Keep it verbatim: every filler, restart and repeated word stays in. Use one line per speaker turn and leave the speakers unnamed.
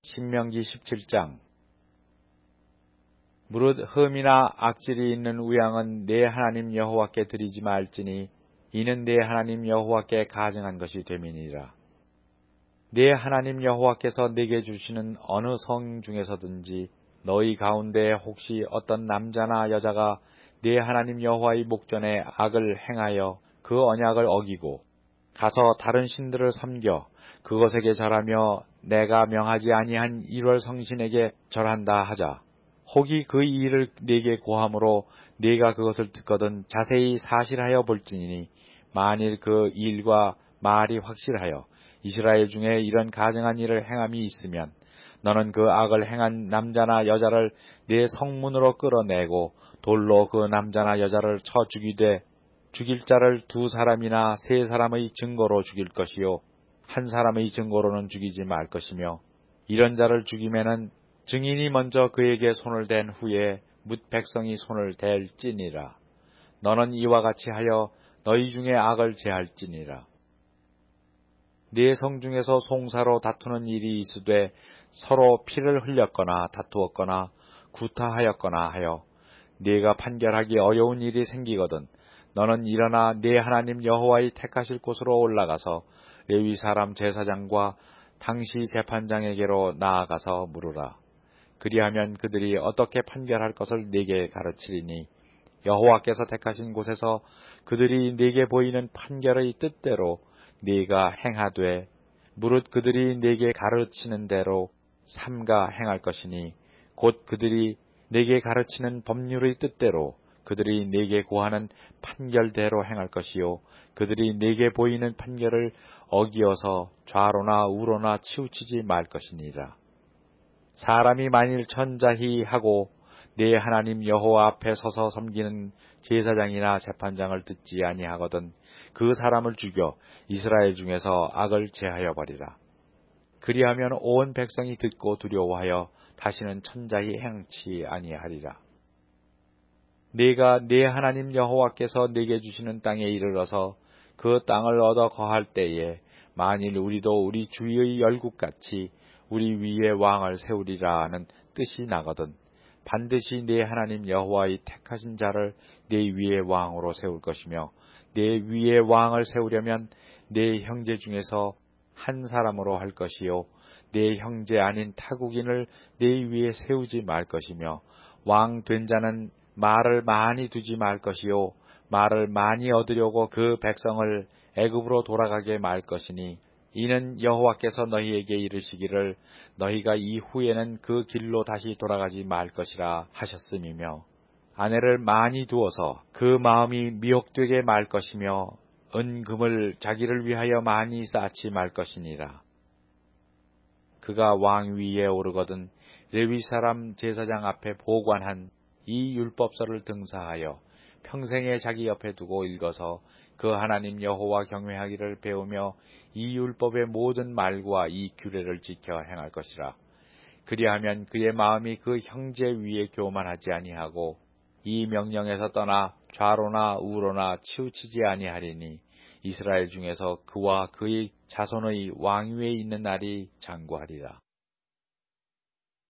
신명기 십칠 장. 무릇 흠이나 악질이 있는 우양은 내 하나님 여호와께 드리지 말지니 이는 내 하나님 여호와께 가증한 것이 됨이니라. 내 하나님 여호와께서 내게 주시는 어느 성 중에서든지 너희 가운데 혹시 어떤 남자나 여자가 내 하나님 여호와의 목전에 악을 행하여 그 언약을 어기고 가서 다른 신들을 섬겨 그것에게 절하며 내가 명하지 아니한 일월 성신에게 절한다 하자. 혹이 그 일을 네게 고함으로 네가 그것을 듣거든 자세히 사실하여 볼지니 만일 그 일과 말이 확실하여 이스라엘 중에 이런 가증한 일을 행함이 있으면 너는 그 악을 행한 남자나 여자를 네 성문으로 끌어내고 돌로 그 남자나 여자를 쳐 죽이되 죽일 자를 두 사람이나 세 사람의 증거로 죽일 것이요 한 사람의 증거로는 죽이지 말 것이며 이런 자를 죽이면은 증인이 먼저 그에게 손을 댄 후에 뭇 백성이 손을 댈지니라. 너는 이와 같이 하여 너희 중에 악을 제할지니라. 네 성 중에서 송사로 다투는 일이 있으되 서로 피를 흘렸거나 다투었거나 구타하였거나 하여 네가 판결하기 어려운 일이 생기거든 너는 일어나 네 하나님 여호와의 택하실 곳으로 올라가서 레위 사람 제사장과 당시 재판장에게로 나아가서 물으라. 그리하면 그들이 어떻게 판결할 것을 네게 가르치리니 여호와께서 택하신 곳에서 그들이 네게 보이는 판결의 뜻대로 네가 행하되 무릇 그들이 네게 가르치는 대로 삼가 행할 것이니 곧 그들이 네게 가르치는 법률의 뜻대로 그들이 네게 고하는 판결대로 행할 것이요 그들이 네게 보이는 판결을 어기어서 좌로나 우로나 치우치지 말 것이니라. 사람이 만일 천자희하고 네 하나님 여호와 앞에 서서 섬기는 제사장이나 재판장을 듣지 아니하거든 그 사람을 죽여 이스라엘 중에서 악을 제하여 버리라. 그리하면 온 백성이 듣고 두려워하여 다시는 천자히 행치 아니하리라. 네가 네 하나님 여호와께서 네게 주시는 땅에 이르러서 그 땅을 얻어 거할 때에 만일 우리도 우리 주위의 열국같이 우리 위에 왕을 세우리라 는 뜻이 나거든 반드시 네 하나님 여호와의 택하신 자를 네 위에 왕으로 세울 것이며 네 위에 왕을 세우려면 네 형제 중에서 한 사람으로 할 것이요 네 형제 아닌 타국인을 네 위에 세우지 말 것이며 왕 된 자는 말을 많이 두지 말 것이요 말을 많이 얻으려고 그 백성을 애굽으로 돌아가게 말 것이니 이는 여호와께서 너희에게 이르시기를 너희가 이후에는 그 길로 다시 돌아가지 말 것이라 하셨음이며 아내를 많이 두어서 그 마음이 미혹되게 말 것이며 은금을 자기를 위하여 많이 쌓지 말 것이니라. 그가 왕 위에 오르거든 레위 사람 제사장 앞에 보관한 이 율법서를 등사하여 평생에 자기 옆에 두고 읽어서 그 하나님 여호와 경외하기를 배우며 이 율법의 모든 말과 이 규례를 지켜 행할 것이라. 그리하면 그의 마음이 그 형제 위에 교만하지 아니하고 이 명령에서 떠나 좌로나 우로나 치우치지 아니하리니 이스라엘 중에서 그와 그의 자손의 왕위에 있는 날이 장구하리라.